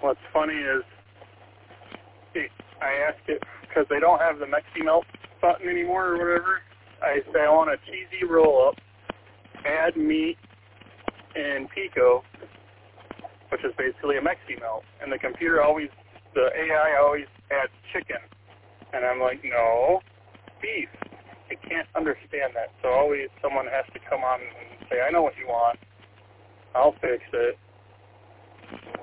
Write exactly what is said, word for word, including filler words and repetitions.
what's funny is I ask it because they don't have the Mexi Melt button anymore or whatever. I say I want a cheesy roll-up, add meat in pico, which is basically a Mexi Melt. And the computer always, the A I always adds chicken. And I'm like, no, beef. I can't understand that. So always someone has to come on and say, I know what you want. I'll fix it.